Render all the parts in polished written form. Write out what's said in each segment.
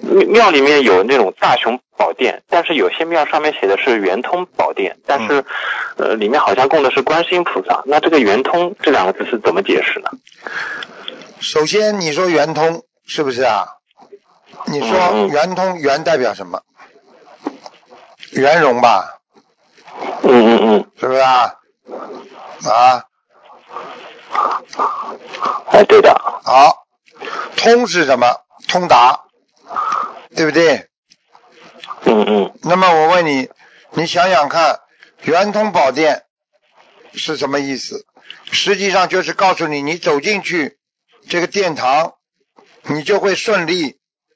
庙里面有那种大雄宝殿，但是有些庙上面写的是圆通宝殿，但是里面好像供的是观世音菩萨。那这个圆通这两个字是怎么解释呢？ 首先你说圆通是不是啊？你说圆通，圆代表什么？圆融吧？是不是啊？啊？ 哎，对的。 好，通是什么？通达，对不对？那么我问你，你想想看，圆通宝殿是什么意思？实际上就是告诉你，你走进去这个殿堂，你就会顺利，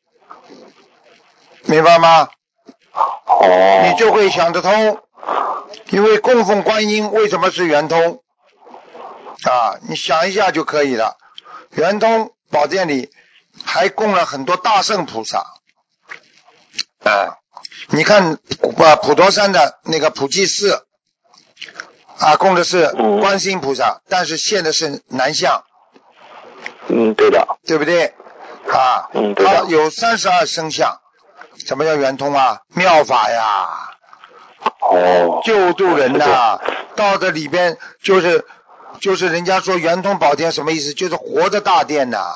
明白吗？你就会想得通，因为供奉观音为什么是圆通啊？你想一下就可以了。圆通宝殿里还供了很多大圣菩萨啊，你看普陀山的那个普济寺啊，供的是观世音菩萨，但是现的是男相。 对的。 对不对？啊， 对的。 它有32生相。什么叫圆通啊？妙法呀。救度人呐，到这里边就是人家说圆通宝殿什么意思？就是活的大殿呐。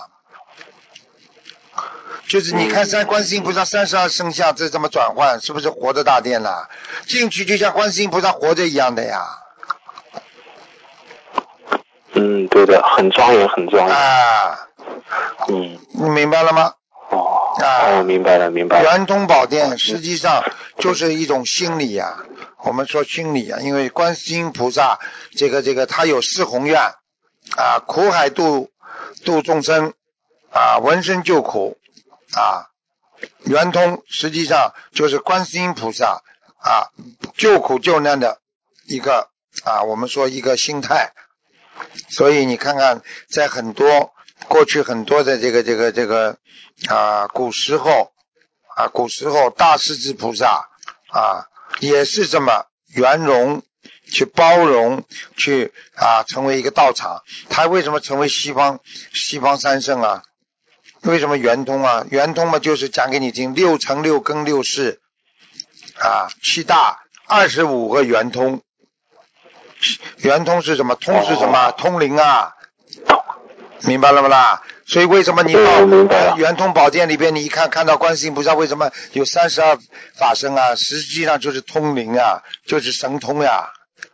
就是你看观世音菩萨32生相，这么转换，是不是活的大殿了？进去就像观世音菩萨活着一样的呀。 对的，很庄严，很庄严。 啊。你明白了吗？ 明白了。 圆通宝殿实际上就是一种心理呀。我们说心理啊，因为观世音菩萨这个他有4宏愿啊，苦海度众生啊，闻声救苦啊。圆通实际上就是观世音菩萨啊救苦救难的一个啊，我们说一个心态。所以你看看，在过去很多的这个古时候大势至菩萨啊也是这么圆融去包容去成为一个道场。他为什么成为西方三圣啊？为什么圆通啊？圆通嘛，就是讲给你听，6乘6更6世啊，7大25个圆通。圆通是什么？通是什么？通灵啊，明白了吗啦？所以为什么你到圆通宝殿里边，你一看到观世音菩萨为什么有32法身啊？实际上就是通灵啊，就是神通呀。